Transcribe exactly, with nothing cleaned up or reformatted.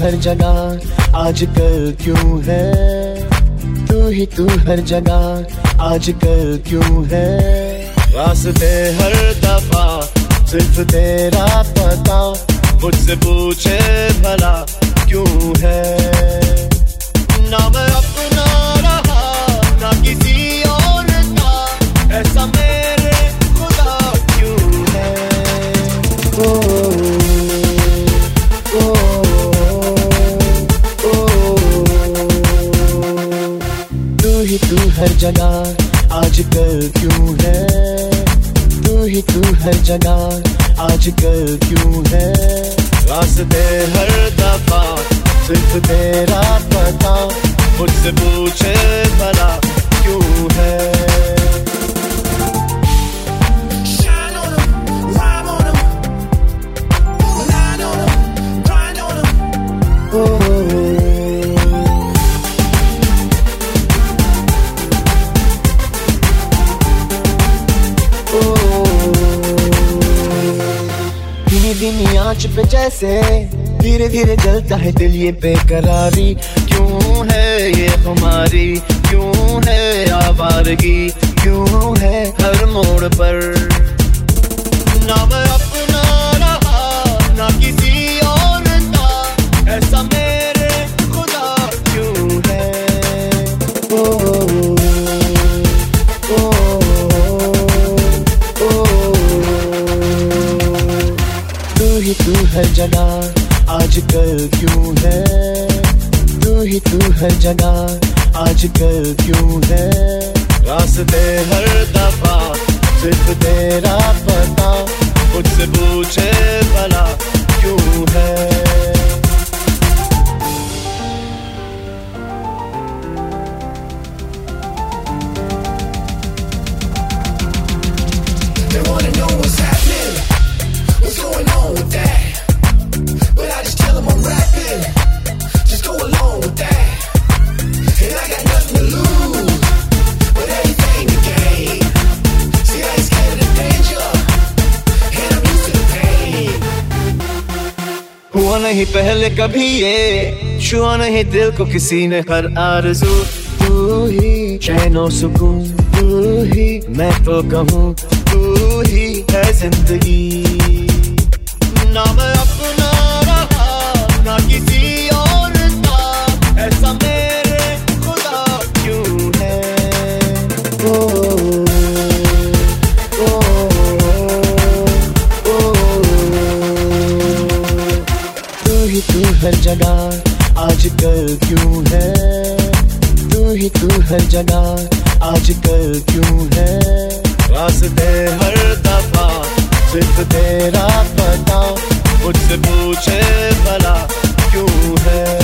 हर जगह आजकल क्यों है, तू ही तू हर जगह आजकल क्यों है। रास्ते हर दफा सिर्फ तेरा पता, मुझसे पूछे भला क्यों है। ना मैं अपना रहा ना किसी और का, ऐसा मेरे खुदा क्यों है। ओ, ओ, ओ, तू ही तू हर जगह आजकल क्यों है, तू ही तू हर जगह आजकल क्यों है। रास्ते हर दफा सिर्फ तेरा पता, मुझसे पूछे भला क्यों है। धीमी आंच पे जैसे धीरे धीरे जलता है दिल, ये बेकरारी क्यों है ये हमारी, क्यों है आवारगी, क्यों है हर मोड़ पर। ना मैं अपना रहा ना किसी और का, ऐसा मेरे खुदा क्यों है। ओ, ओ, ओ, तू ही तू हर जगह आजकल क्यों है, तू ही तू हर जगह आजकल क्यों है। रास्ते हर दफा सिर्फ तेरा पता, मुझसे पूछे भला क्यों है। They wanna know what's happening, what's going on with that, but I just tell them I'm rapping, just go along with that, and I got nothing to lose, but everything to gain. See, I ain't scared of the danger, and I'm used to the pain. हुआ नहीं पहले कभी ये, छुआ नहीं दिल को किसी ने हर आरज़ू। तू ही चैनो सुकून, तू ही मैं तो कहूँ, तू ही है जिंदगी। ना मैं अपना रहा ना किसी और का, ऐसा मेरे खुदा क्यों है। ओ, ओ, ओ, तू ही तू हर जगह आजकल क्यों है, तू ही तू हर जगह आजकल क्यों है। रास्ते हर दफा सिर्फ तेरा पता, मुझसे पूछे भला क्यों है।